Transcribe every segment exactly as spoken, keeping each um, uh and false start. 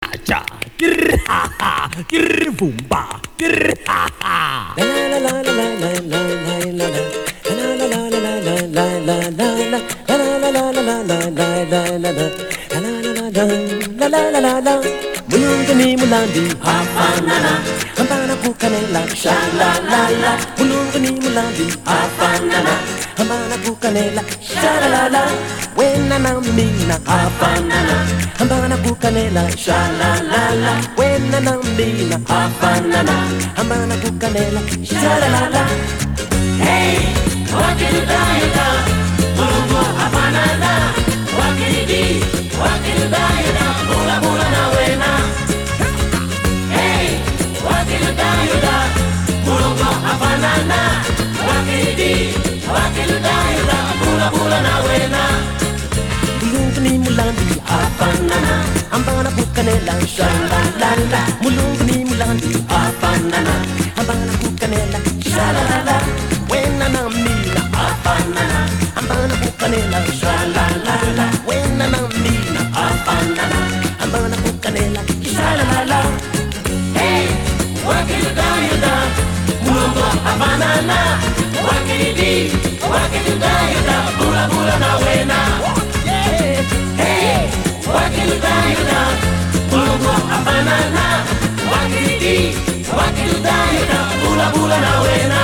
cha, kir ha ha, kir boom ba, kir ha ha. La la la la la la la la la. La la la la la la la la la la. La la la la la la la la la la. La la la la la la la. Mulungu ni mulandi hafanana, ambana kukanela sha la la la. Mulungu ni mulandi hafanana, ambana kukanela sha la la la. Wena na mina hafanana, ambana kukanela sha la la la. Wena na mina hafanana, ambana kukanela sha la la la. Hey, wakiludayada, mulungu hafanana, wakilidi, wakiludayada, mula mula na wena. Hey, wakiludayada, mulungu hafanana, wakilidi, wakiludayada, mula mula na wena. Mulungu ni mulandi hafanana, ambana kukanela sha la la la. Mulungu ni mulandi hafanana, ambana kukanela sha la la la. Wena na mina hafanana, ambana kukanela sha la la la. Wena na mina hafanana, ambana kukanela sha la la la. Hey, wakiludayada, mulungu hafanana, wakilidi, wakiludayada, mula mula na wena. Hey, wakiludayada, mulungu hafanana, wakilidi, wakiludayada, mula mula na wena.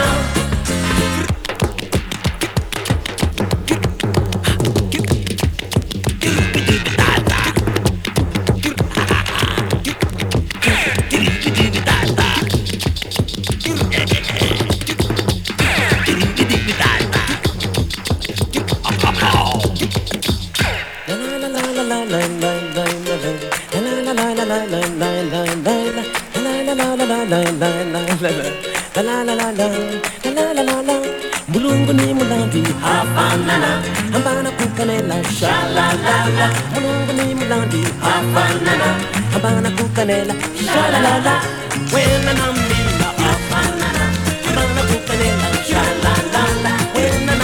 Mulungu ni mulandi hafanana, ambana kukanela sha la la la. Mulungu ni mulandi hafanana, ambana kukanela sha la la la. Wena na mina hafanana, ambana kukanela sha la la la. Wena